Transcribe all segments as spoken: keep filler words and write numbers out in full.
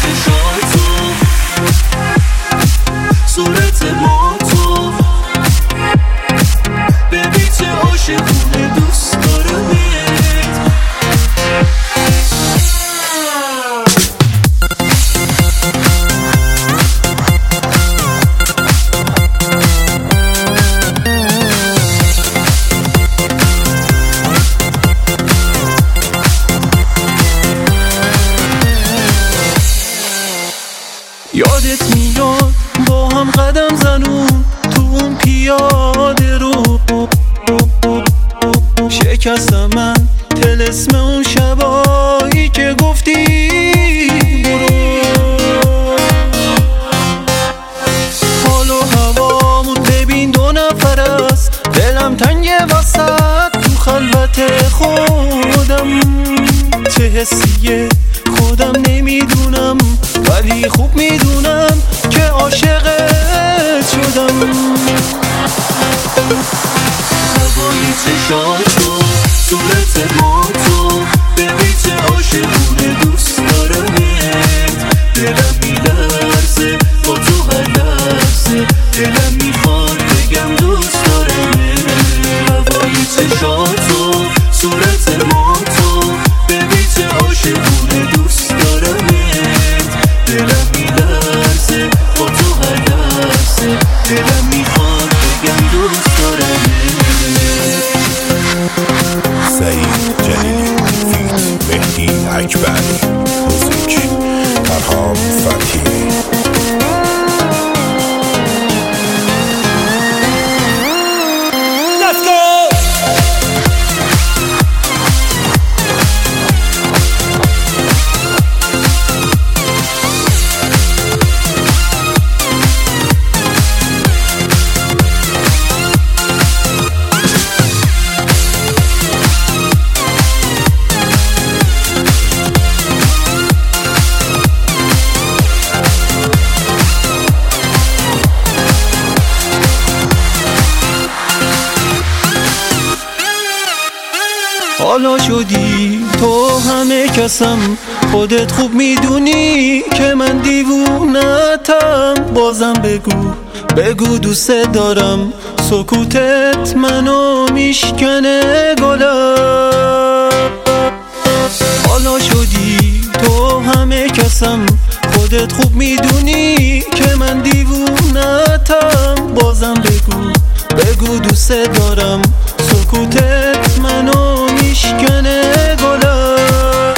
چشاتو، صورت ماتو، ببین چه عاشقونه دوست دارمت. یادت میاد با هم قدم زنون تو اون پیاده رو، شکستم من طلسم اون شبایی که گفتی برو. حال و هوامون ببین دو نفر است، دلم تنگ وسط تو خلوت خودم. چه حسیه خودم نمیدونم، ولی خوب میدونم که عاشقت شدم. هوای چشاتو، صورت ماتو، ببین چه عاشقونه دوست دارمت. دلم میلرزه با تو هر لحظه، دلم میخواد بگم دوست دارمت. هوای چشاتو، صورت ماتو، ببین چه عاشقونه دوست دارمت. دلم میلرزه با تو هر لحظه، دلم میخواد بگم دوست دارمت. سعید جلیلی فیت مهدی اکبر، موزیک فرهام فتحی. حالا شدی تو همه کسم، خودت خوب میدونی که من دیوونتم. بازم بگو بگو دوست دارم، سکوتت منو میشکنه گلم. حالا شدی تو همه کسم، خودت خوب میدونی که من دیوونتم. بازم بگو بگو دوست دارم، سکوتت منو میشکنه گلم.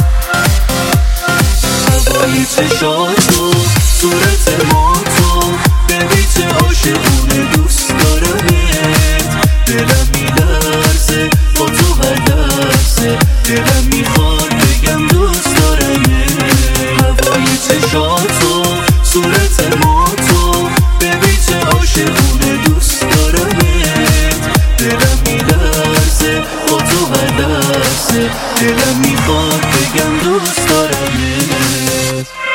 هوای چشاتو، صورت ماتو، ببین چه عاشقونه دوست دارمت. دلم میلرزه با تو هر لحظه، دلم میخواد بگم دوست دارمت. هوای چشاتو، صورت ماتو، ببین چه عاشقونه دوست دارمت. دلم میلرزه با تو هر لحظه، دلم میخواد بگم دوست دارمت.